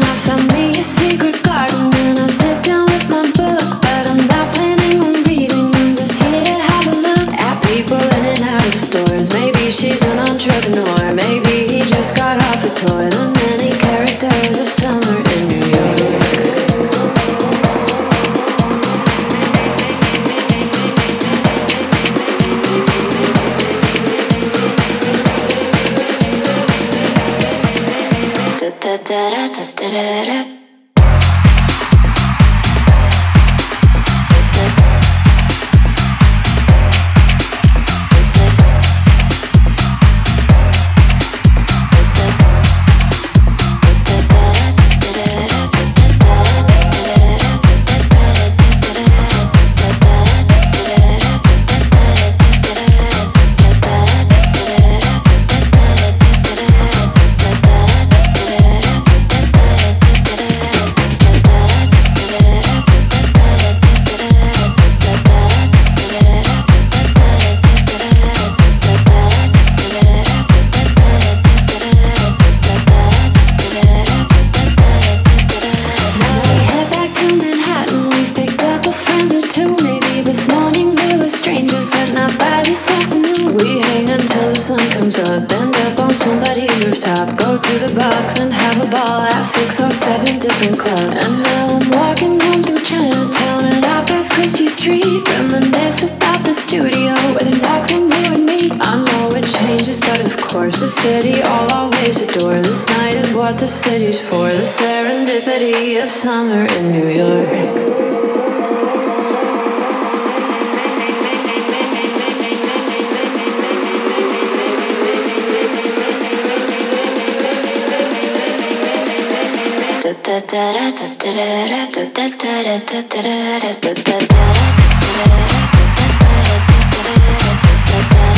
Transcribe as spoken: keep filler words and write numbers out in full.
I found me a secret garden and I sit down with my book. But I'm not planning on reading, I'm just here to have a look at people in and out of stores. Maybe she's an entrepreneur, maybe he just got off a tour. The many characters of summer in New York. Da da da da da da da. Different clubs. And now I'm walking home through Chinatown and I pass Christie Street, reminisce about the studio where the knocks and we would meet. I know it changes, but of course the city I'll always adore. This night is what the city's for, the serendipity of summer in New York. Da da da da da da da da da da da da da da.